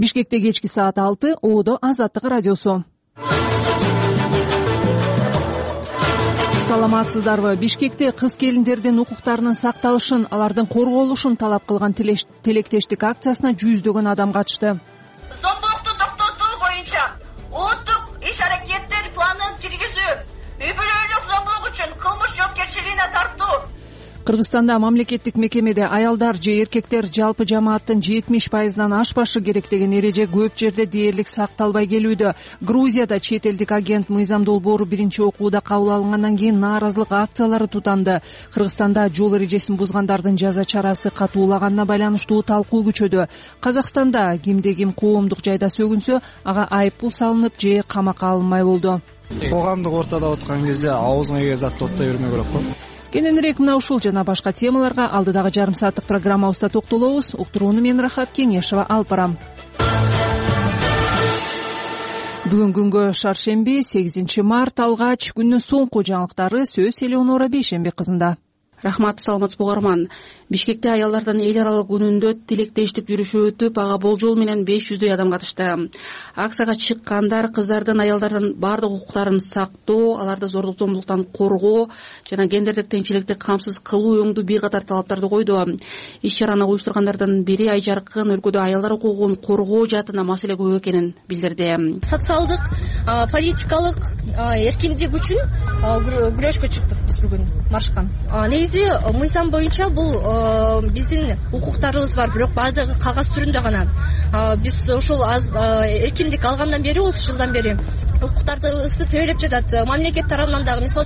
Бишкекте кечки саат 6, Оодо Азаттык радиосу. Саламатсыздарбы? Бишкекте кыз келиндердин укуктарынын сакталышын, алардын корголушун талап кылган тилектештик акциясына жүздөгөн адам катышты. Зомбулукту токтотуу боюнча улуттук иш-аракеттер планын киргизүү, үй бүлөлүк зомбулук үчүн кылмыш жоопкерчилигине тартуу. Кыргызстанда мамлекеттик мекемеде аялдар же эркектер жалпы жамааттын 70%-дан ашпашы керек деген эреже көп жерде дээрлик сакталбай келүүдө. Грузияда чет элдик агент мыйзам долбоору биринчи окууда кабыл алынгандан кийин нааразылык акциялары тутанды. Кыргызстанда жол эрежесин бузгандардын жаза чарасы катуулаганына байланыштуу талкуу күчөдө. Казакстанда кимде ким коомдук жайда сөгүнсө, ага айыппул салынып же камакка алынмай болду. Коомдук ортодо отурган кезде аузуңа келген затты оттой бермөө керек го. Кененирээк мына ушул жана башка темаларга алдыдагы жарым сааттык программабызда токтолобуз. Уктурууну мен Рахат Кеңешова алып барам. Бүгүн күнгө шаршемби 8 март алгач күндүн соңку жаңылыктары сөз Элеонора Бейшембек кызында. Рахмат, саламатсызбы угарман. Бишкекте аялдардын эл аралык күнүндө тилектештик жүрүшү өтүп, ага болжол менен 500 адам катышты. Акцияга чыккандар кыздардын, аялдардын бардык укуктарын сактоо, аларды зордук зомбулуктан коргоо жана гендердик теңчиликти камсыз кылуу өңдүү бир катар талаптарды койду. Иш-чараны уюштургандардан бири Айжаркын өлкөдө аялдар укугун коргоо жаатында маселе көп экенин билдирди. Социалдык, политикалык эркиндик үчүн күрөшкө чыктык биз бүгүн маршка. Негизи мыйзам боюнча бул биздин укуктарыбыз бар, бирок баардыгы кагаз түрүндө гана. Биз ошол эркиндик алгандан бери, 30 жылдан бери укуктарыбызды төлөп жатат. Мамлекет тарабынан дагы, мисалы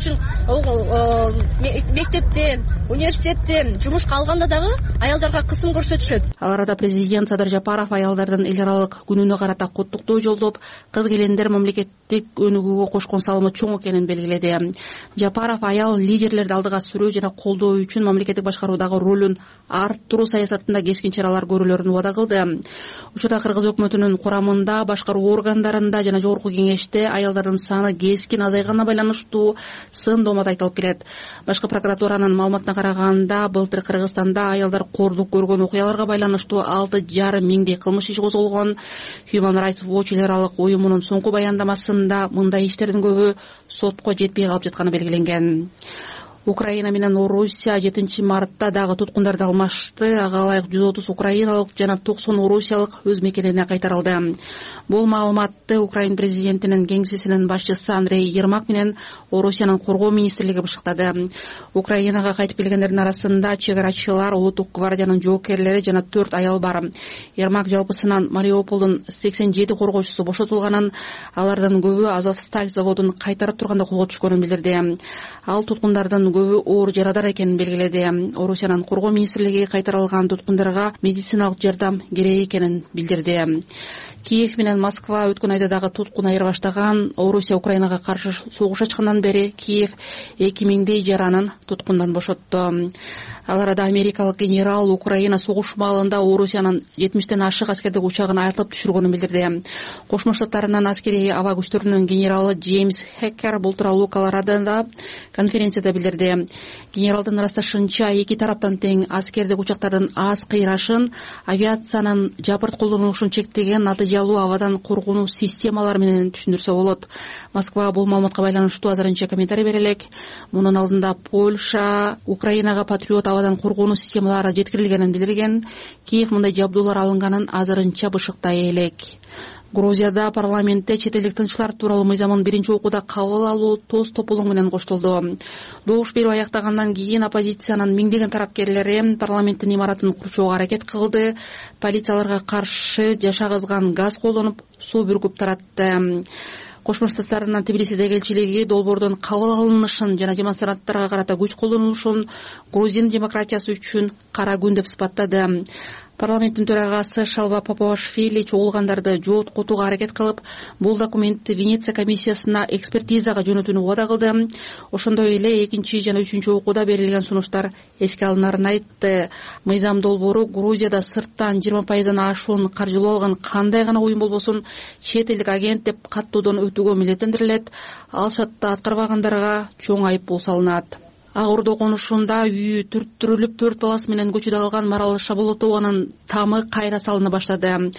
үчүн мектепте, университетте жумушка алганда дагы аялдарга кысым көрсөтүшөт. Ал арада президент Садыр Жапаров аялдардын эл аралык күнүнө карата куттуктоо жолдоп, кыз келиндер мамлекеттик өнүгүүгө кошкон салымы чоң экенин белгиледи. Жапаров аял лидерлерди алдыга сүрүү жана колдоо үчүн мамлекеттик башкаруудагы ролун арттыруу саясатында кескин чаралар көрүүлөрүн убада кылды. Учурда Кыргыз өкмөтүнүн курамында, башкаруу органдарында жана жогорку кеңеште аялдардын саны кескин азайганына байланыштуу сын доомат айтылып келет. Башкы прокуратуранын маалыматына караганда, былтыр Кыргызстанда аялдар кордук көргөн окуяларга байланыштуу 6,5 миңдей кылмыш иши козголгон. Human Rights Watch эл аралык уюмунун соңку баяндамасында мындай иштердин көбү сотко жетпей калып жатканы белгиленген. Украина менен Орусия 7 мартта дагы туткундарды алмашты. Ага ылайык 130 украиналык жана 90 орусиялык өз мекенине кайтарылды. Бул маалыматты Украин президентинин кеңсесинин башчысы Андрей Ермак менен Орусиянын коргоо министрлиги бышыктады. Украинага кайтып келгендердин арасында чек арачылар, улуттук гвардиянын жоокерлери жана 4 аял бар. Ермак жалпысынан Мариуполдун 87 коргоочусу бошотулганын, алардын көбү Азовсталь заводун кайтарып турганда колго түшкөнүн билдирди. Ал туткундардын көбү оор жарадар экенин белгиледи. Орусиянын коргоо министрлиги кайтарылган туткундарга медициналык жардам керек экенин билдирди. Киев менен Москва өткөн айда дагы туткун айырбаштаган. Орусия Украинага каршы согуш ачкандан бери Киев 2000 жаранын туткундан бошотту. Ал арада америкалык генерал Украина согуш маалында Орусиянын 70тен ашык аскердик учагын айтылып түшүргөнүн билдирди. Кошмо Штаттарынын аскери аба күчтөрүнүн генералы Джеймс Хеккер бул тууралуу Колорадода конференцияда билдирди. Генералдын ырасташынча, эки тараптан тең аскердик учактардын аз кыйрашын, авиациянын жапырт колдонулушун чектеген натыйжалуу абадан коргонуу системалары менен түшүндүрсө болот. Москва бул маалыматка байланыштуу азырынча комментарий бере элек. Мунун алдында Польша Украинага патриот абадан коргонуу системалары жеткирилгенин билдирген. Киев мындай жабдуулар алынганын азырынча бышыктай элек. Грузияда парламентте чет элдик тынччылар тууралуу мыйзамын биринчи окууда кабыл алуу тоз тополоң менен коштолду. Добуш берүү аяктагандан кийин оппозициянын миңдеген тарапкерлери парламенттин имаратын курчоого аракет кылды. Полицияларга каршы жашагызган газ колдонуп, суу бүркүп таратты. Кошмо Штаттарынын Тбилисидеги элчилиги долбоордун кабыл алынышын жана демонстранттарга карата күч колдонулушун Грузин демократиясы үчүн кара күн деп сыпаттады. Парламенттин төрагасы Шалва Папуашвили чогулгандарды жооткотууга аракет кылып, бул документти Венеция комиссиясына экспертизага жөнөтүүнү убада кылды. Ошондой эле 2 жана 3 окууда берилген сунуштар эске алынарын айтты. Мыйзам долбоору Грузияда сырттан 20%дан ашуун каржылоо алган кандай гана уюм болбосун чет элдик агент деп каттоодон өтүүгө милдеттендирилет. Ал шартты аткарбагандарга чоң айыппул салынат. Ак Ордо конушунда үйү түрттүрүлүп 4 баласы менен көчүдө калган Марал Шаболотованын тамы кайра салына баштады.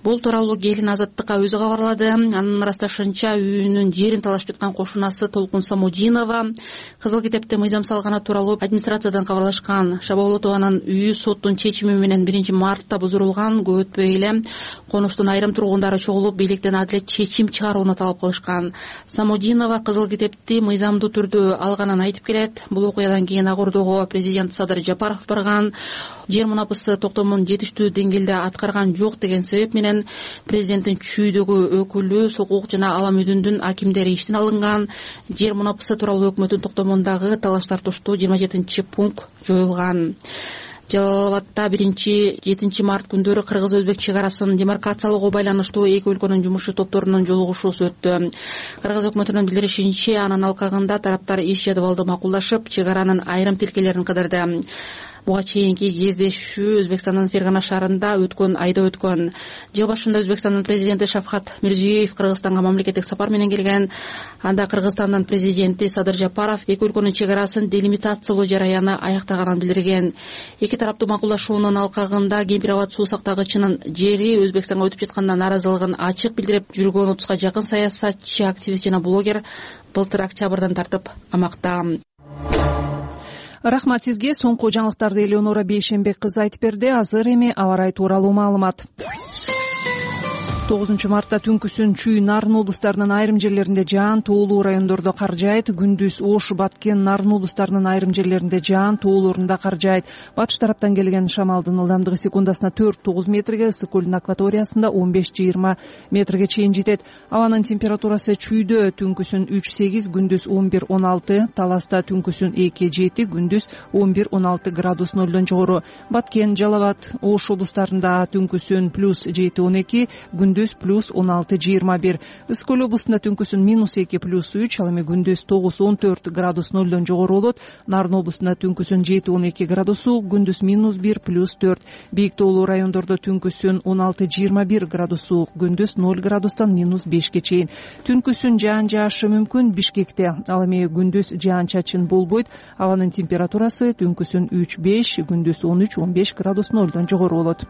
Бул тууралуу келин Азаттыкка өзү кабарлады. Анын ырасташынча үйүнүн жерин талашып жаткан кошунасы Толкун Самудинова Кызыл китепте мыйзам салганы тууралуу администрациядан кабарлашкан. Шаболотованын үйү соттун чечими менен 1-мартта бузурулган. Көп өтпөй эле конуштун айрым тургундары чогулуп бийликтен адилет чечим чыгарууну талап кылышкан. Самудинова Кызыл китепти мыйзамдуу түрдө алганын айтып келет. Бул окуядан кийин ак ордого президент Садыр Жапаров барган. Жер мунапысы токтомун жетиштүү деңгээлде аткарган жок деген себеп менен президенттин чүйдөгү өкүлү Сокулук жана Ала Мүдүндүн акимдери иштен алынган. Жер мунапысы тууралуу өкмөттүн токтомундагы талаш тартыштуу 27-пункт жоюлган. Жалал Абадта 1-7 март күндөрү кыргыз-өзбек чек арасын демаркациялоого байланыштуу эки өлкөнүн жумушчу топторунун жолугушуусу өттү. Кыргыз өкмөтүнүн билдиришинче, анын алкагында тараптар иш жадыбалды макулдашып, чек аранын айрым тилкелерин кыдырды. Буга чейинки кездешүү Өзбекстандын Фергана шаарында өткөн айда өткөн. Жыл башында Өзбекстандын президенти Шавкат Мирзиёев Кыргызстанга мамлекеттик сапар менен келген. Анда Кыргызстандын президенти Садыр Жапаров эки өлкөнүн чек арасын делимитациялоо жараяны аяктаганын билдирген. Эки тараптуу макулдашуунун алкагында Кемпир-Абад суу сактагычынын жери Өзбекстанга өтүп жаткандан нааразылыгын ачык билдирип жүргөн 30га жакын саясатчы, активист жана блогер былтыр октябрдан тартып камакта. Рахмат сизге. Соңку жаңылыктарды Элеонора Бейшенбек кызы айтып берди. Азыр эми аба ырайы тууралуу маалымат. 9 мартта түнкүсүн Чүй, Нарын облустарынын айрым жерлеринде жаан, тоолуу райондордо кар жаайт. Күндүз Ош, Баткен, Нарын облустарынын айрым жерлеринде жаан, тоолорунда кар жаайт. Батыш тараптан келген шамалдын ылдамдыгы секундасына 4-9 метрге, ысык көлдүн акваториясында 15-20 метрге чейин жетет. Абанын температурасы Чүйдө түнкүсүн 3-8, күндүз 11-16, Таласта түнкүсүн 2-7, күндүз 11-16 градус нөлдөн жогору. Баткен, Жалал Абад, Ош облустарында түнкүсүн +7-12, күндүз +16-21. Ысык көл облустунда түнкүсүн -2 +3, ал эми күндүз 9-14 градус нөлдөн жогору болот. Нарын облустунда түнкүсүн 7-12 градусу, күндүз -1 +4. Бийик тоолуу райондордо түнкүсүн 16-21 градусу, күндүз 0 градустан -5ке чейин. Түнкүсүн жаан жаашы мүмкүн Бишкекте, ал эми күндүз жаан-чачын болбойт. Абанын температурасы түнкүсүн 3-5, күндүз 13-15 градус нөлдөн жогору болот.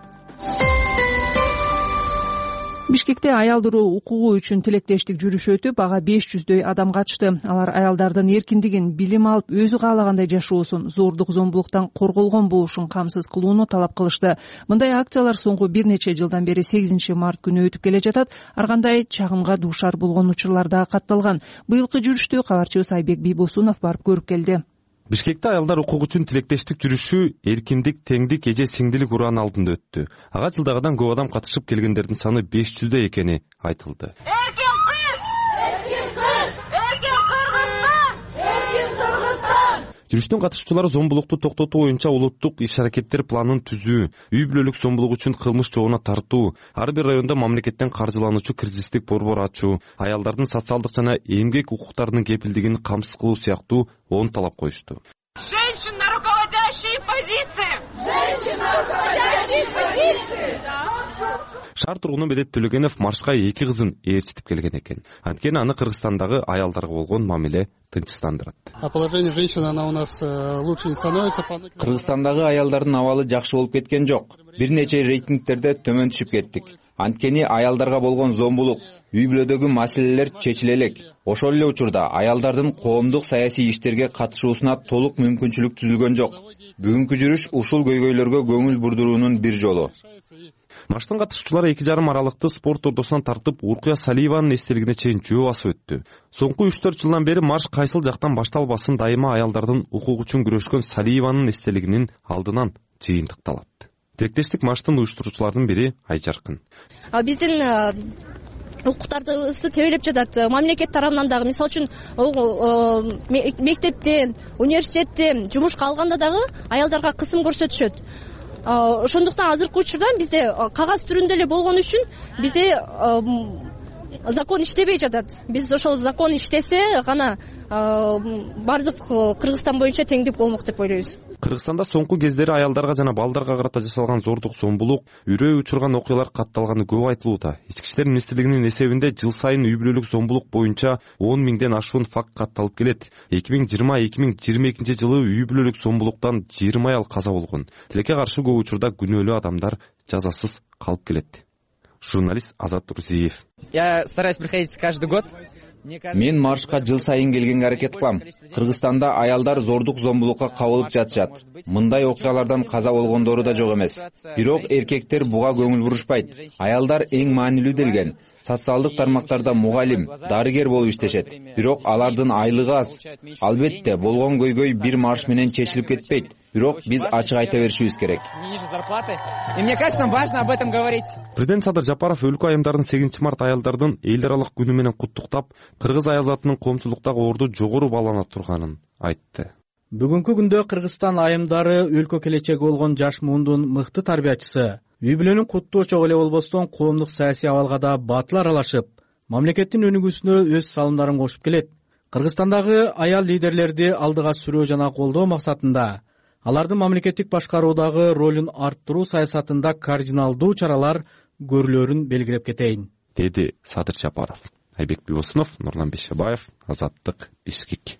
Бишкекте аялдар укугу үчүн тилектештик жүрүшү өтүп, ага 500дөй адам катышты. Алар аялдардын эркиндигин, билим алып, өзү каалагандай жашоосун, зордук зомбулуктан корголгон болушун камсыз кылууну талап кылышты. Мындай акциялар соңку бир нече жылдан бери 8 март күнү өтүп келе жатат. Ар кандай чагымга дуушар болгон учурлар да катталган. Быйылкы жүрүштү кабарчыбыз Айбек Бийбосунов барып көрүп келди. Бишкекте аялдар укугу үчүн тилектештик жүрүшү эркиндик, теңдик, эже сиңдилик урааны алдында өттү. Ага жылдагыдан көп адам катышып келгендердин саны 500дөй экени айтылды. Эркин кыз! Эркин кыз! Эркин Кыргызстан! Эркин Кыргызстан! Жүрүштүн катышуучулары зомбулукту токтотуу боюнча улуттук иш-аракеттер планын түзүү, үй бүлөлүк зомбулук үчүн кылмыш жобуна тартуу, ар бир райондо мамлекеттен каржылануучу кризистик борбор ачуу, аялдардын социалдык жана эмгек укуктарынын кепилдигин камсыз кылуу сыяктуу 10 талап коюшту. Женщина, руководящие позиции! Женщина, руководящие позиции! Шаар тургуну Медет Төлөгенов маршка 2 кызын ээрчитип келген экен. Анткени аны Кыргызстандагы аялдарга болгон мамиле тынчсыздандырат. Положение женщин она у нас лучше не становится. Кыргызстандагы аялдардын абалы жакшы болуп кеткен жок. Бир нече рейтингтерде төмөн түшүп кеттик. Анткени аялдарга болгон зомбулук, үй бүлөдөгү маселелер чечиле элек. Ошол эле учурда аялдардын коомдук саясий иштерге катышуусуна толук мүмкүнчүлүк түзүлгөн жок. Бүгүнкү жүрүш ушул көйгөйлөргө көңүл бурдуруунун бир жолу. Марштын катышуучулары 2,5 аралыкты спорт ордосунан тартып Уркуя Салиеванын эстелигине чейин жөө басып өттү. Соңку 3-4 жылдан бери марш кайсыл жактан башталбасын дайыма аялдардын укугу үчүн күрөшкөн Салиеванын эстелигинин алдынан жыйынтыкталат. Тилектештик марштын уюштуруучуларынын бири Айжаркын. Биздин укуктардысы тебелеп жатат. Мамлекет тарабынан дагы, мисалы үчүн, мектепте, университетте жумушка алганда дагы аялдарга кысым көрсөтүшөт. Ошондуктан азыркы учурда бизде кагаз түрүндө эле болгон үчүн бизде закон иштебей жатат. Биз ошол закон иштесе гана бардык Кыргызстан боюнча теңдик болмок деп ойлойбуз. Кыргызстанда соңку кездери аялдарга жана балдарга карата жасалган зордук, зомбулук, үрөө учурган окуялар катталганы көп айтылууда. Ички иштер министрлигинин эсебинде жыл сайын үй бүлөлүк зомбулук боюнча 10 миңден ашуун факт катталып келет. 2020-2022 жылы үй бүлөлүк зомбулуктан 20 аял каза болгон. Тилекке каршы көп учурда күнөөлүү адамдар жазасыз калып келет. Журналист Азат Турзиев. Я стараюсь приходить каждый год. Мен маршка жыл сайын келгенге аракет кылам. Кыргызстанда аялдар зордук зомбулукка кабылып жатышат. Мындай окуялардан каза болгондору да жок эмес. Бирок эркектер буга көңүл бурушпайт. Аялдар эң маанилүү делген. Социалдык тармактарда мугалим, дарыгер болуп иштешет. Бирок алардын айлыгы аз. Албетте, болгон көйгөй бир марш менен чечилип кетпейт. Бирок биз ачык айта беришибиз керек. И мне кажется, нам важно об этом говорить. Президент Садыр Жапаров өлкө айымдарын 8 март аялдардын эл аралык күнү менен куттуктап, кыргыз аял затынын коомчулуктагы орду жогору баалана турганын айтты. Бүгүнкү күндө Кыргызстан айымдары өлкө келечеги болгон жаш муундун мыкты тарбиячысы. Үй бүлөнүн куттуу чогуу эле болбостон коомдук саясий абалга да батыл аралашып, мамлекеттин өнүгүүсүнө өз салымдарын кошуп келет. Кыргызстандагы аял лидерлерди алдыга сүрөө жана колдоо максатында алардын мамлекеттик башкаруудагы ролун арттыруу саясатында кардиналдуу чаралар көрүлөрүн белгилеп кетейин, деди Садыр Жапаров. Айбек Бибосунов, Нурлан Бишебаев, Азаттык, Бишкек.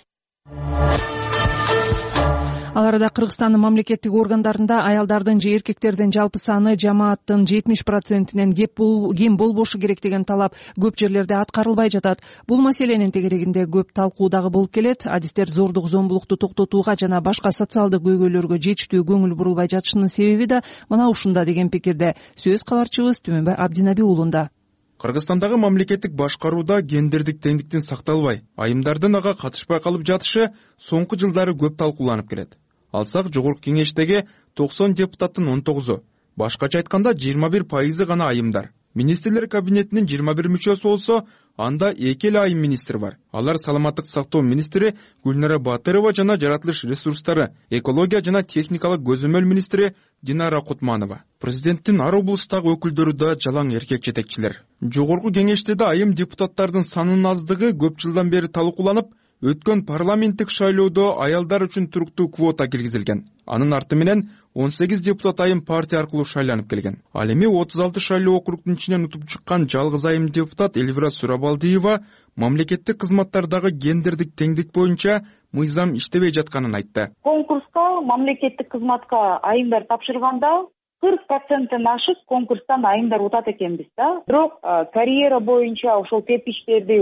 Ал арада Кыргызстандын мамлекеттик органдарында аялдардын же эркектердин жалпы саны жамааттын 70%нен кем болбошу керек деген талап көп жерлерде аткарылбай жатат. Бул маселенин тегерегинде көп талкуу дагы болуп келет. Адистер зордук зомбулукту токтотууга жана башка социалдык көйгөйлөргө жетиштүү көңүл бурулбай жатышынын себеби да мына ушунда деген пикирде. Сөз кабарчыбыз Түмөнбай Абдинаби уулунда. Кыргызстандагы мамлекеттик башкарууда гендердик теңдиктин сакталбай, айымдардын ага катышпай калып жатышы соңку жылдары көп талкууланып келет. Алсак, жогорку кеңештеги 90 депутаттын 19-у, башкача айтканда 21% гана айымдар. Министрлер кабинетинин 21 мүчөсү болсо, анда 2 эле айым министр бар. Алар саламаттык сактоо министри Гүлнара Батырова жана жаратылыш ресурстары, экология жана техникалык көзөмөл министри Динара Кутманова. Президенттин ар облустагы өкүлдөрү да жалаң эркек жетекчилер. Жогорку кеңеште да айым депутаттардын санынын аздыгы көп жылдан бери талкууланып, өткөн парламенттик шайлоодо аялдар үчүн туруктуу квота киргизилген. Анын арты менен 18 депутат айым партия аркылуу шайланып келген. Ал эми 36 шайлоо округунун ичинен утуп чыккан жалгыз айым депутат Элвира Сурабалдиева мамлекеттик кызматтардагы гендердик теңдик боюнча мыйзам иштебей жатканын айтты. Конкурска мамлекеттик кызматка айымдар тапшырганда 40%-тен ашык конкурстан айымдар утат экенбиз да. Бирок карьера боюнча ошол тепкичтерди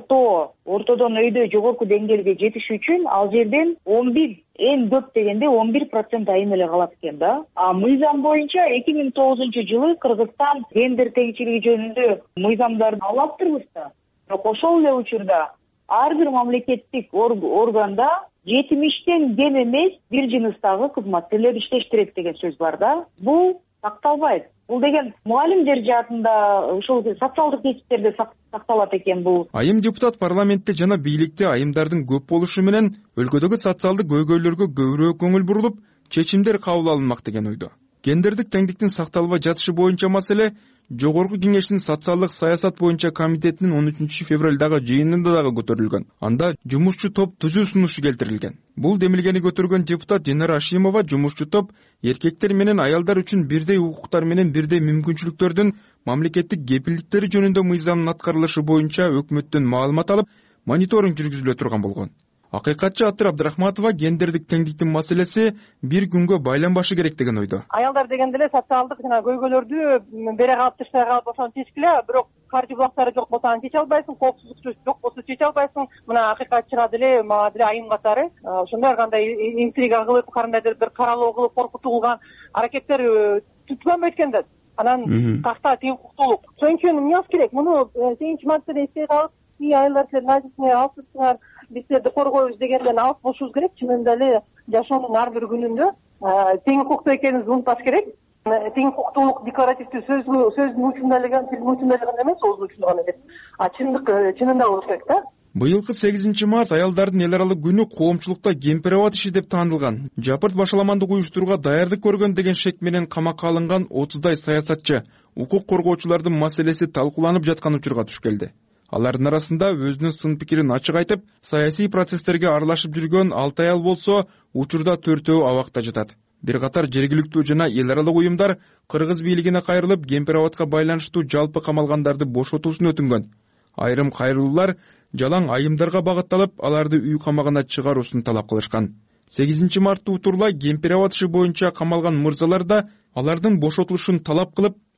ортодон өйдө жогорку деңгээлге жетиш үчүн ал жерден 11 эң көп дегенде 11% айым эле калат экен да. Мыйзам боюнча 2009-жылы Кыргызстан гендер теңчилиги жөнүндө мыйзамдарды алаптырбыз да. Бирок ошол эле учурда ар бир мамлекеттик органда 70-тен кем эмес бир жыныстагы кызматкерлер иштеш керек деген сөз бар да. Бул сакталбайт. Бул деген мугалимдер жаатында ушул социалдык кесиптерде сакталат экен бул. Айым депутат парламентте жана бийликте айымдардын көп болушу менен өлкөдөгү социалдык көйгөйлөргө көбүрөөк көңүл бурулуп, чечимдер кабыл алынмак деген ойдо. Гендердик теңдиктин сакталбай жатышы боюнча маселе Жогорку кеңештин социалдык саясат боюнча комитетинин 13 февралдагы жыйынында дагы көтөрүлгөн. Анда жумушчу топ түзүү сунушу келтирилген. Бул демилгени көтөргөн депутат Динара Ашимова жумушчу топ эркектер менен аялдар үчүн бирдей укуктар менен бирдей мүмкүнчүлүктөрдүн мамлекеттик кепилдиктери жөнүндө мыйзамдын аткарылышы боюнча өкмөттөн маалымат алып, мониторинг жүргүзүлө турган болгон. Акыйкатчы Атыр Абдрахматова гендердик теңдиктин маселеси бир күнгө байланбашы керек деген ойдо. Аялдар дегенде эле социалдык жана көйгөйлөрдү бере калып тыштай калып ошону чечкиле, бирок каржы булактары жок болсо аны чече албайсың, коопсуздук жок болсо чече албайсың. Мына акыйкатчыга деле, мага деле айым катары ошондой кандай интрига кылып, кандайдыр бир каралоо кылып коркутулган аракеттер түткөнбөйт экен да. Анан такта тең укуктуулук. Ошон үчүн эмне керек? Муну 8 мартта эстей калып, аялдар силер мажлисине алыпсыздар, биз силерди коргойбуз дегенден алып болушубуз керек. Чынында эле жашоонун ар бир күнүндө тең укуктуу экенибизди унутпаш керек. Тең укуктуулук декларативдүү сөздүн учунда эле, тилдин учунда эле эмес, оозун учунда гана эмес. Чынында болуш керек да. Быйылкы 8 март аялдардын эл аралык күнү коомчулукта кемпирабад иши деп таанылган. Жапырт башаламандык уюштурууга даярдык көргөн деген шек менен камакка алынган 30дай саясатчы, укук коргоочулардын маселеси талкууланып жаткан учурга туш келди. Алардын арасында өзүнүн сын пикирин ачык айтып, саясий процесстерге аралашып жүргөн 6 аял болсо, учурда 4-өө абакта жатат. Бир катар жергиликтүү жана эл аралык уюмдар кыргыз бийлигине кайрылып, кемпирабадка байланыштуу жалпы камалгандарды бошотуусун өтүнгөн. Айрым кайрылуулар жалаң айымдарга багытталып, аларды үй камагына чыгаруусун талап кылышкан. 8 мартты утурлай кемпирабад иши боюнча камалган мырзалар да алардын бошотулушун талап кылып,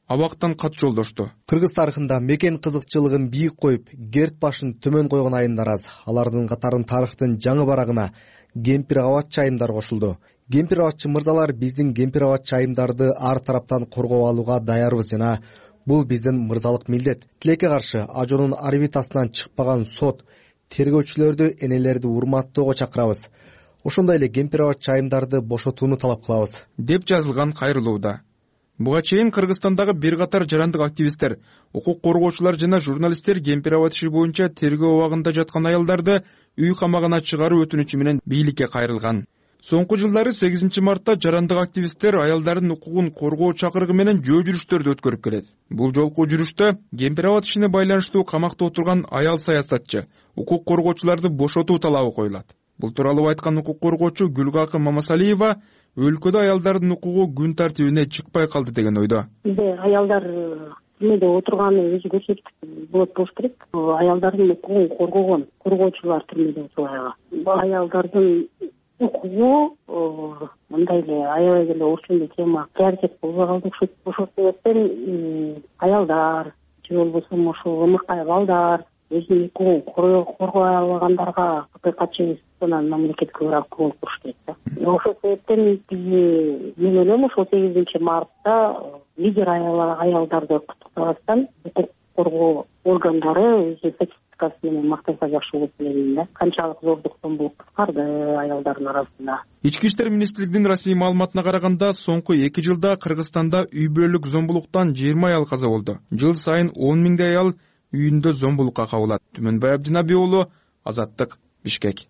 абактан кат жолдошту. Кыргыз тарыхында мекен кызыкчылыгын бийик коюп, керт башын төмөн койгон айымдар аз. Алардын катарын тарыхтын жаңы барагына кемпир абатчы айымдар кошулду. Кемпир абатчы мырзалар, биздин кемпир абатчы айымдарды ар тараптан коргоп алууга даярбыз жана бул биздин мырзалык милдет. Тилекке каршы ажонун орбитасынан чыкпаган сот тергөөчүлөрдү, энелерди урматтоого чакырабыз. Ошондой эле кемпир абатчы айымдарды бошотууну талап кылабыз, деп жазылган кайрылууда. Буга чейин Кыргызстандагы бир катар жарандык активисттер, укук коргоочулар жана журналисттер кемпир абат иши боюнча тергөө абагында жаткан аялдарды үй камагына чыгаруу өтүнүчү менен бийликке кайрылган. Соңку жылдары 8 мартта жарандык активисттер аялдардын укугун коргоо чакырыгы менен жөө жүрүштөрдү өткөрүп келет. Бул жолку жүрүштө кемпир абат ишине байланыштуу камакта отурган аял саясатчы, укук коргоочуларды бошотуу талабы коюлат. Бул тууралуу айткан укук коргоочу Гүлгакы Мамасалиева өлкөдө аялдардын укугу күн тартибине чыкпай калды деген ойдо. Аялдар түрмөдө отурганы өзү көрсөтүп болуш керек. Аялдардын укугун коргогон коргоочулар түрмөдө отурган. Аялдардын укугу мындай эле аябай эле орчундуу тема приоритет болбой калды окшойт. Ошол себептен аялдар же болбосо ошол ымыркай балдар өзүнүн укугун коргой албагандарга катчы мамлекетке ыраак көңүл буруш керек да. Ошол себептен мен ойлойм ошол 8 мартта лидер аялдарды куттуктабастан укук коргоо органдары өзү статистикасы менен мактанса жакшы болот элем да. Канчалык зордук зомбулук кыскарды аялдардын арасында. Ички иштер министрлигинин расмий маалыматына караганда, соңку 2 жылда Кыргызстанда үй бүлөлүк зомбулуктан 20 аял каза болду. Жыл сайын 10 миңдей аял үйүндө зомбулукка кабылат. Түмөнбай Абдинабий уулу, Азаттык, Бишкек.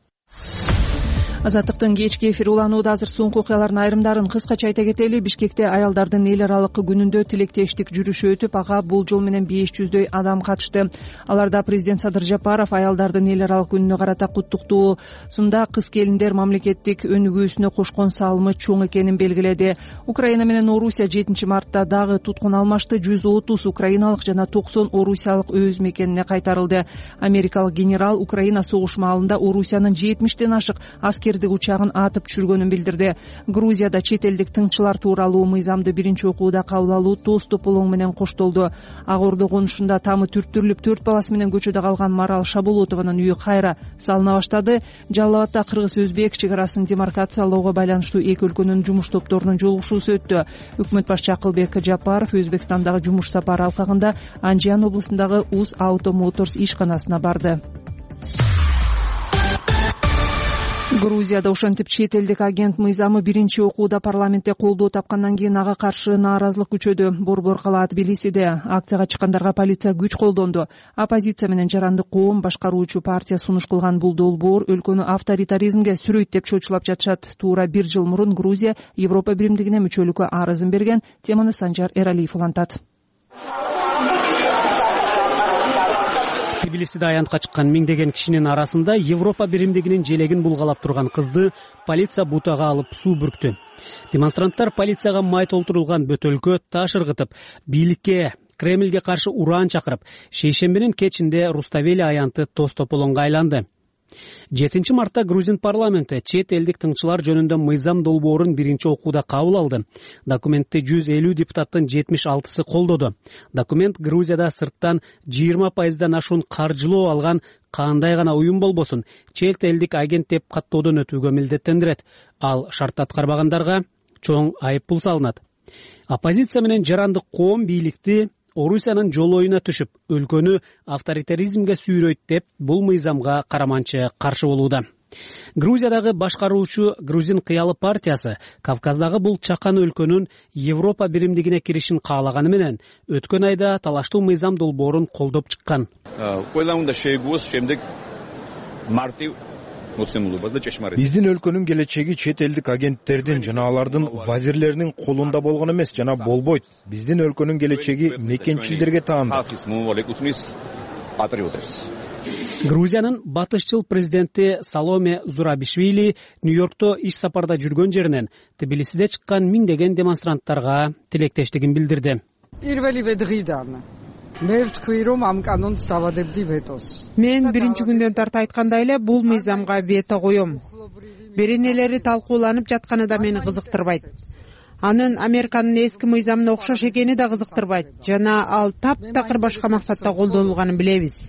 Азаттыктын кечки эфири уланууда. Азыр соңку окуялардын айрымдарын кыскача айта кетели. Бишкекте аялдардын эл аралык күнүндө тилектештик жүрүшү өтүп, ага бул жол менен 500дөй адам катышты. Аларда президент Садыр Жапаров аялдардын эл аралык күнүнө карата куттуктуусунда кыз келиндер мамлекеттик өнүгүүсүнө кошкон салымы чоң экенин белгиледи. Украина менен Орусия 7 мартта дагы туткун алмашты. 130 украиналык жана 90 орусиялык өз мекенине кайтарылды. Америкалык генерал Украина согуш маалында Орусиянын 70ден ашык аскер учагын атып түшүргөнүн билдирди. Грузияда чет элдик тыңчылар тууралуу мыйзамды биринчи окууда кабыл алуу тоз тополоң менен коштолду. Ак Ордо конушунда тамы түрттүрүлүп 4 баласы менен көчөдө калган Марал Шабулутованын үйү кайра салына баштады. Жалал Абадта кыргыз-өзбек чек арасын демаркациялоого байланыштуу эки өлкөнүн жумуш топторунун жолугушуусу өттү. Өкмөт башчы Акылбек Жапаров Өзбекстандагы жумуш сапары алкагында Анжиан облусундагы УЗ Auto Motors ишканасына барды. Грузияда ошентип чет элдик агент мыйзамы биринчи окууда парламентте колдоо тапкандан кийин ага каршы нааразылык күчөдү. Борбор кала Тбилисиде акцияга чыккандарга полиция күч колдонду. Оппозиция менен жарандык коом башкаруучу партия сунуш кылган бул долбоор өлкөнү авторитаризмге сүрөйт деп чочулап жатышат. Туура 1 жыл мурун Грузия Европа биримдигине мүчөлүккө арызын берген. Теманы Санжар Эралиев улантат. Тбилисиде аянтка чыккан миңдеген кишинин арасында Европа биримдигинин желегин булгалап турган кызды полиция бутага алып суу бүрктү. Демонстранттар полицияга май толтурулган бөтөлкө таш ыргытып, бийликке Кремльге каршы уран чакырып, шейшембинин кечинде Руставели аянты тоз тополоңго айланды. 7 мартта Грузин парламенти чет элдик тыңчылар жөнүндө мыйзам долбоорун биринчи окууда кабыл алды. Документти 150 депутаттын 76сы колдоду. Документ Грузияда сырттан 20%дан ашуун каржылоо алган кандай гана уюм болбосун чет элдик агент деп каттоодон өтүүгө милдеттендирет. Ал шарт аткарбагандарга чоң айыппул салынат. Оппозиция менен жарандык коом бийликти Орусиянын жолоюна түшүп, өлкөнү авторитаризмге сүйрөйт деп бул мыйзамга караманчы каршы болууда. Грузиядагы башкаруучу Грузин кыялы партиясы Кавказдагы бул чакан өлкөнүн Европа биримдигине киришин каалаганы менен өткөн айда талаштуу мыйзам долбоорун колдоп чыккан. Биздин өлкөнүн келечеги чет элдик агенттердин жана алардын вазирлеринин колунда болгон эмес жана болбойт. Биздин өлкөнүн келечеги мекенчилдерге таандык. Грузиянын батышчыл президенти Саломе Зурабишвили Нью-Йоркто иш сапарда жүргөн жеринен Тбилисиде чыккан миңдеген демонстранттарга тилектештигин билдирди. Мен биринчи күндөн тарта айткандай эле бул мыйзамга вето коем. Беренелери талкууланып жатканы да мени кызыктырбайт. Анын Американын эски мыйзамына окшош экени да кызыктырбайт жана ал таптакыр башка максатта колдонулганын билебиз.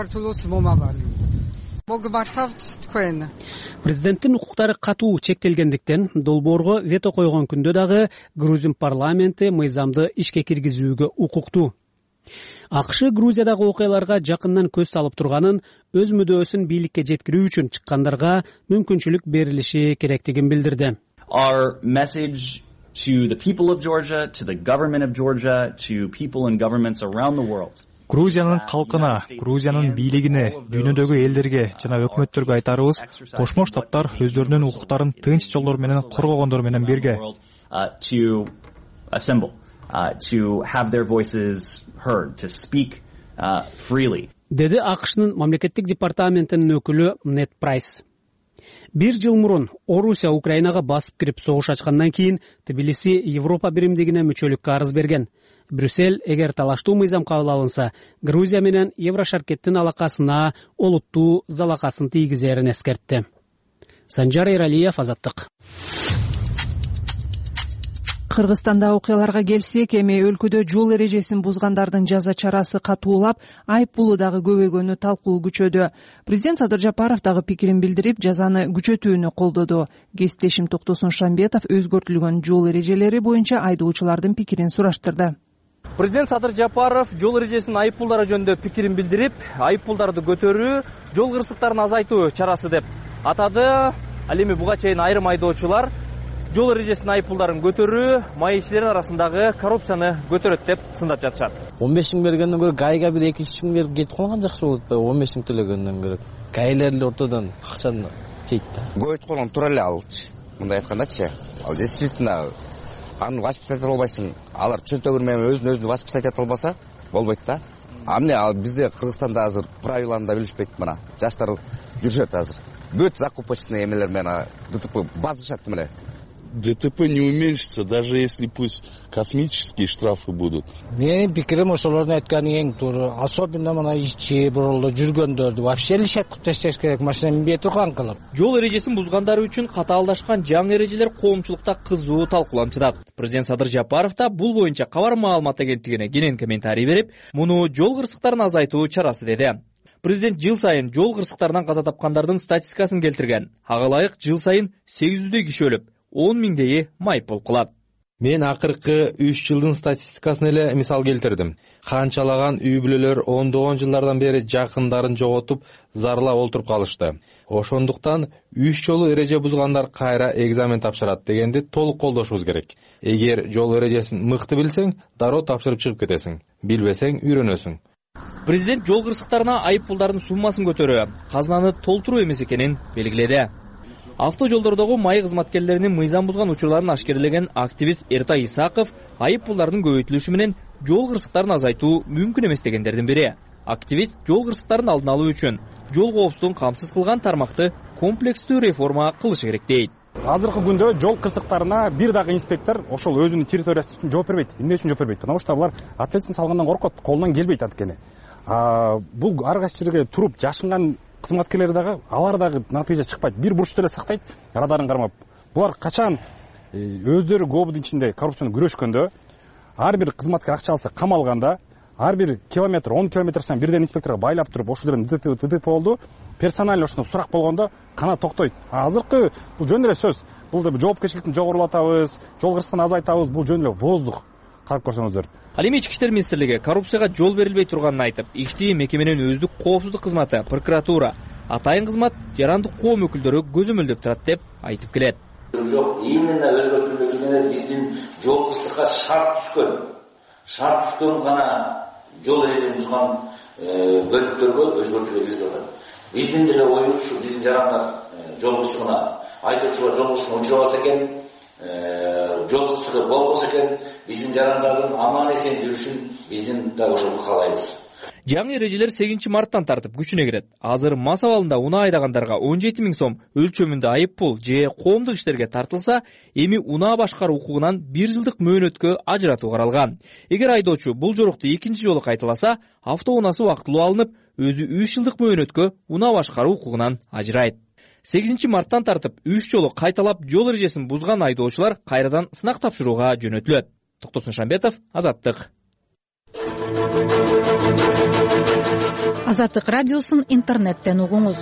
Президенттин укуктары катуу чектелгендиктен долбоорго вето койгон күндө дагы Грузин парламенти мыйзамды ишке киргизүүгө укуктуу. АКШ Грузиядагы окуяларга жакындан көз салып турганын, өз мүдөөсүн бийликке жеткирүү үчүн чыккандарга мүмкүнчүлүк берилиши керектигин билдирди. Our message to the people of Georgia, to the government of Georgia, to people and governments around the world. Грузиянын калкына, Грузиянын бийлигине, дүйнөдөгү элдерге жана өкмөттөргө айтарыбыз, Кошмо Штаттар өздөрүнүн укуктарын тынч жолдор менен коргогондор менен бирге. To assemble, to have their voices heard, to speak freely. Деди АКШнын мамлекеттик департаментинин өкүлү Нед Прайс. 1 жыл мурун Орусия Украинага басып кирип согуш ачкандан кийин Тбилиси Европа биримдигине мүчөлүккө арыз берген. Брюссель эгер талаштуу мыйзам кабыл алынса, Грузия менен Еврошаркеттин алакасына олуттуу залакасын тийгизерин эскертти. Санжар Эралиев, Азаттык. Кыргызстанда окуяларга келсек, эми өлкөдө жол эрежесин бузгандардын жаза чарасы катуулап, айып пулу дагы көбөйгөнү талкуу күчөдү. Президент Садыр Жапаров дагы пикирин билдирип, жазаны күчөтүүнү колдоду. Кесиптешим Токтосун Шамбетов өзгөртүлгөн жол эрежелери боюнча айдоочулардын пикирин сураштырды. Президент Садыр Жапаров жол эрежесинин айып пулдары жөнүндө пикирин билдирип, айып пулдарды көтөрүү, жол кырсыктарын азайтуу чарасы деп атады. Ал эми буга чейин айрым айдоочулар жол эрежесинин айып пулдарын көтөрүү маекчилердин арасындагы коррупцияны көтөрөт деп сындап жатышат. 15 миң бергенден көрө гайга бир 2-3 миң берип кетип калган жакшы болот атпайбы? 15 миң төлөгөндөн көрө. Гайлер эле ортодон акчаны жейт да. Көйт колон тура эле алчы. Мындай айткандачы, ал действительно аны воспитать албайсың. Алар чөнтөгүн менен өзүн воспитать албаса болбойт да. Амне ал бизде Кыргызстанда азыр правиланы да билишпейт мына. Жаштар жүрүшөт азыр. Бүт закупочный эмелер менен ДТП базышат меле. ДТП не уменьшится, даже если пусть космические штрафы будут. Менин пикирим ошолордун айтканы эң туура. Особенно мына ичи бурулду жүргөндөрдү вообще лишет ташташ керек, машина минбей турган кылып. Жол эрежесин бузгандары үчүн катаалдашкан жаңы эрежелер коомчулукта кызуу талкууланып жатат. Президент Садыр Жапаров да бул боюнча Кабар маалымат агенттигине кенен комментарий берип, муну жол кырсыктарын азайтуу чарасы деди. Президент жыл сайын жол кырсыктарынан каза тапкандардын статистикасын келтирген. Ага ылайык жыл сайын 800 киши өлүп, 10 миңдеги майып болуп калат. Мен акыркы 3 жылдын статистикасын эле мисал келтирдим. Канчалаган үй бүлөлөр ондогон жылдардан бери жакындарын жоготуп, зарлап олтуруп калышты. Ошондуктан 3 жолу эреже бузгандар кайра экзамен тапшырат дегенди толук колдошубуз керек. Эгер жол эрежесин мыкты билсең, дароо тапшырып чыгып кетесиң. Билбесең үйрөнөсүң. Президент жол кырсыктарына айып пулдардын суммасын көтөрүү, казынаны толтуруу эмес экенин белгиледи. Автожолдордогу май кызматкерлеринин мыйзам бузган учурларын ашкерлеген активист Эртай Исаков айып пулдардын көбөйтүлүшү менен жол кырсыктарын азайтуу мүмкүн эмес дегендердин бири. Активист жол кырсыктарын алдын алуу үчүн жол коопсуздугун камсыз кылган тармакты комплекстүү реформа кылышы керек дейт. Азыркы күндө жол кырсыктарына бир дагы инспектор ошол өзүнүн территориясы үчүн жооп бербейт. Эмне үчүн жооп бербейт? Потому что алар ответственность алгандан коркот, колунан келбейт анткени. Бул ар кайсы жерге туруп жашынган кызматкерлер дагы, алар дагы натыйжа чыкпайт. Бир бурчта эле сактайт, радарын кармап. Булар качан өздөрү ГОБдун ичинде коррупцияны күрөшкөндө, ар бир кызматкер акча алса камалганда, ар бир километр, 10 километр сайын бирден инспекторго байлап туруп, ошол жерден ДТП болду, персонально ошондо сурак болгондо кана токтойт. Азыркы бул жөн эле сөз. Бул да жоопкерчиликти жогорулатабыз, жол кырсыктарын азайтабыз, бул жөн эле воздух. Карап көрсөңүздөр. Ал эми Ички иштер министрлиги коррупцияга жол берилбей турганын айтып, ишти мекеменин өздүк коопсуздук кызматы, прокуратура, атайын кызмат, жарандык коом өкүлдөрү көзөмөлдөп турат деп айтып келет. Жок, именно өзгөртүлгөн биздин жол кырсыкка шарт түшкөн гана жол эрежесин бузган бөлүктөргө өзгөртүүгө киргизип атат. Биздин деле оюбуз ушу, биздин жарандар жол кырсыгына, айдоочулар жол кырсыгына учурабаса экен, жол кырсыгы болбосо экен, биздин жарандардын аман эсен жүрүшүн биздин да ошол каалайбыз. Жаңы эрежелер 8 марттан тартып күчүнө кирет. Азыр мас абалында унаа айдагандарга 17 миң сом өлчөмүндө айып пул же коомдук иштерге тартылса, эми унаа башкаруу укугунан 1 жылдык мөөнөткө ажыратуу каралган. Эгер айдоочу бул жорукту экинчи жолу кайталаса, автоунаасы убактылуу алынып, өзү 3 жылдык мөөнөткө унаа башкаруу укугунан ажырайт. 8 марттан тартып 3 жолу кайталап жол эрежесин бузган айдоочулар кайрадан сынак тапшырууга жөнөтүлөт. Токтосун Шамбетов, Азаттык. Азаттык радиосун интернеттен угуңуз.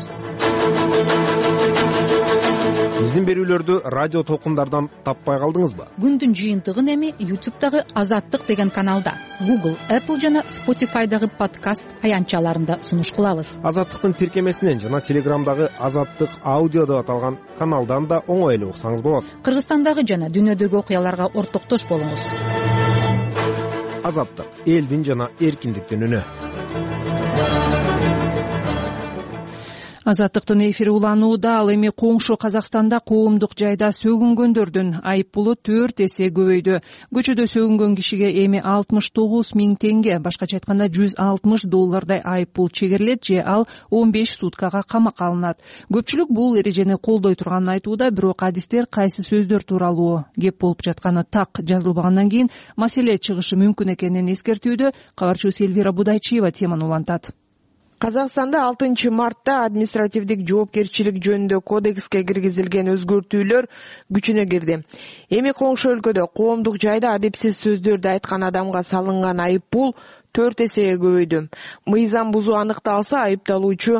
Биздин берүүлөрдү радио толкундардан таппай калдыңызбы? Күндүн жыйынтыгын эми YouTube'дагы Азаттык деген каналда, Google, Apple жана Spotify'дагы подкаст аянтчаларында сунуш кылабыз. Азаттыктын тиркемесинен жана Телеграмдагы Азаттык аудио деп аталган каналдан да оңой эле уксаңыз болот. Кыргызстандагы жана дүйнөдөгү окуяларга ортоктош болуңуз. Азаттык, элдин жана эркиндиктин үнү. Азаттыктын эфири уланууда. Ал эми коңшу Казакстанда коомдук жайда сөгүнгөндөрдүн айып пулу 4 эсе көбөйдү. Көчөдө сөгүнгөн кишиге эми 69 000 теңге, башкача айтканда $160 айып пул чегерилет же ал 15 суткага камакка алынат. Көпчүлүк бул эрежени колдой турганын айтууда, бирок адистер кайсы сөздөр тууралуу кеп болуп жатканы так жазылбагандан кийин маселе чыгышы мүмкүн экенин эскертүүдө. Кабарчыбыз Эльвира Будайчиева теманы улантат. Казакстанда 6 мартта административдик жоопкерчилик жөнүндө кодекске киргизилген өзгөртүүлөр күчүнө кирди. Эми коңшу өлкөдө коомдук жайда адепсиз сөздөрдү айткан адамга салынган айып пул 4 эсеге көбөйдү. Мыйзам бузуу аныкталса, айыпталуучу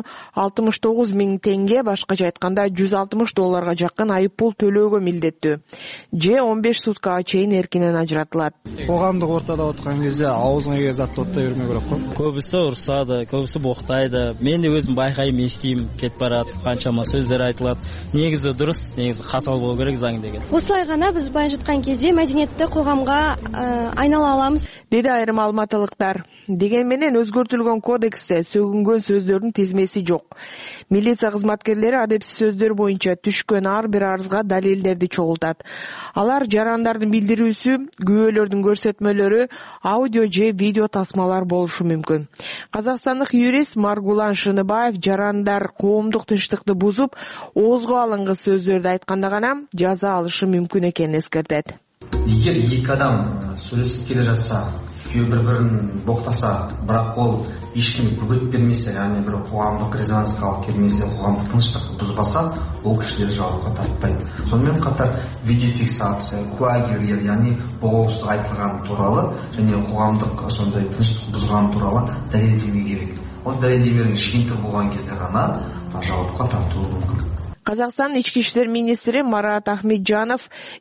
69 000 теңге, башкача айтканда $160 жакын айып пул төлөөгө милдеттүү. Же 15 суткага чейин эркинен ажыратылат. Коомдук ортодо отурган кезде аузуңа келген затты оттой бермей керек го. Көбүсү урсады, көбүсү боктайды. Мен де өзүм байкайм, эстейм, кетип барат, канчама сөздөр айтылат. Негизи дурус, негизи катал болуу керек заң деген. Осылай гана биз бай жаткан кезде мәдениетти койгамга айнала аламыз, деди айрым алматылыктар. Деген менен өзгөртүлгөн кодексте сөгүнгөн сөздөрдүн тизмеси жок. Милиция кызматкерлери адепсиз сөздөр боюнча түшкөн ар бир арызга далилдерди чогултат. Алар жарандардын билдирүүсү, күбөлөрдүн көрсөтмөлөрү, аудио же видео тасмалар болушу мүмкүн. Казакстандык юрист Маргулан Шыныбаев жарандар коомдук тынчтыкты бузуп, оозго алынгыс сөздөрдү айтканда гана жаза алышы мүмкүн экенин эскертет. Эгер эки адам сүйлөшүп келе жатса, бири-бирин боктаса, бирок ол эч кимге бөгөт бермесе, яғни бир коомдук резонанска алып келмесе, коомдук тынчтыкты бузбаса, ол кишилер жауапка тартпайт. Сонун катар видеофиксация, куагерлер, яғни боосуз айтылган тууралуу және коомдук ошондой тынчтык бузган тууралуу далилдеме керек. Ол далилдемелер жыйынтык болгон кезде гана жауапка тартылуу мүмкүн. Казакстан ички иштер министри Марат Ахмеджанов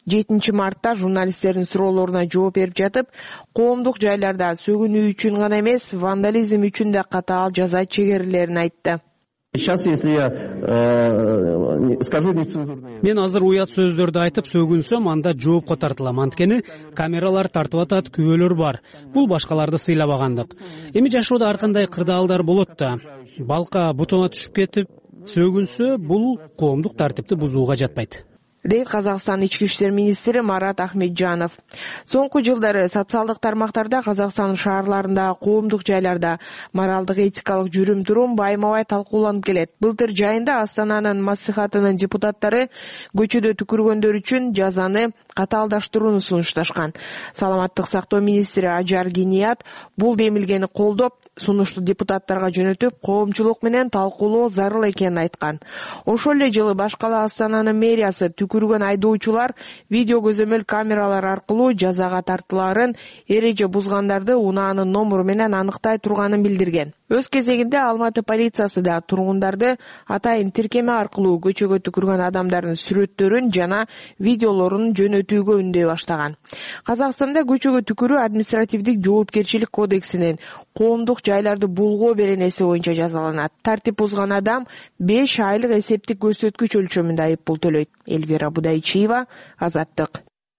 7 мартта журналисттердин суроолоруна жооп берип жатып, коомдук жайларда сөгүнүү үчүн гана эмес, вандализм үчүн да катаал жаза чегерилерин айтты. Сейчас, если я скажу нецензурные... Мен азыр уят сөздөрдү айтып сөгүнсөм, анда жоопко тартылам. Анткени камералар тартып атат, күбөлөр бар. Бул башкаларды сыйлабагандык. Эми жашоодо ар кандай кырдаалдар болот да. Балка бутуна түшүп кетип сөгүнсө, бул коомдук тартипти бузууга жатпайт. Дейт Казакстан ички иштер министри Марат Ахмеджанов. Соңку жылдары социалдык тармактарда Казакстан шаарларында, коомдук жайларда моралдык этикалык жүрүм-турум байма-бай талкууланып келет. Былтыр жайында Астананын маслихатынын депутаттары көчөдө түкүргөндөр үчүн жазаны катаалдаштырууну сунушташкан. Саламаттык сактоо министри Ажар Геният бул демилгени колдоп, сунушту депутаттарга жөнөтүп, коомчулук менен талкуулоо зарыл экенин айткан. Ошол эле жылы баш кала Астананын мэриясы түкүргөн айдоочулар видео көзөмөл камералар аркылуу жазага тартыларын, эреже бузгандарды унаанын номуру менен аныктай турганын билдирген. Өз кезегинде Алматы полициясы да тургундарды атайын тиркеме аркылуу көчөгө түкүргөн адамдардын сүрөттөрүн жана видеолорун жөнөтүүгө үндөй баштаган. Казакстанда көчөгө түкүрүү административдик жоопкерчилик кодексинин коомдук жайларды булгоо беренеси боюнча жазаланат. Тартип бузган адам 5 айлык эсептик көрсөткүч өлчөмүндө айып пул төлөйт. Эльвира Будайчиева, Азаттык.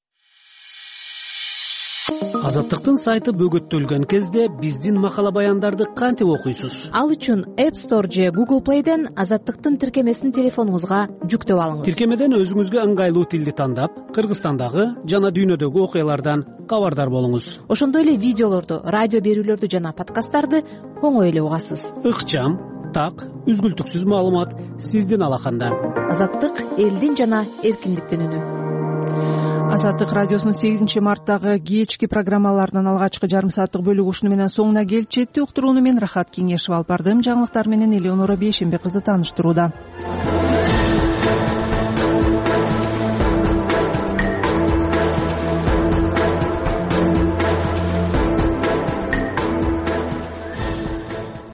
Азаттыктын сайты бөгөттөлгөн кезде биздин макала баяндарды кантип окуйсуз? Ал үчүн App Store же Google Play'ден Азаттыктын тиркемесин телефонуңузга жүктөп алыңыз. Тиркемеден өзүңүзгө ыңгайлуу тилди тандап, Кыргызстандагы жана дүйнөдөгү окуялардан кабардар болуңуз. Ошондой эле видеолорду, радио берүүлөрдү жана подкасттарды оңой эле угасыз. Ыкчам, так, үзгүлтүксүз маалымат сиздин алаканда. Азаттык элдин жана эркиндиктин үнү. Азаттык радиосунун 8 марттагы кечки программаларынын алгачкы жарым сааттык бөлүгү ушуну менен соңуна келип жетти. Уктурууну мен Рахат Кеңешева алып бардым. Жаңылыктар менен Элеонора Бейшембек кызы тааныштырууда.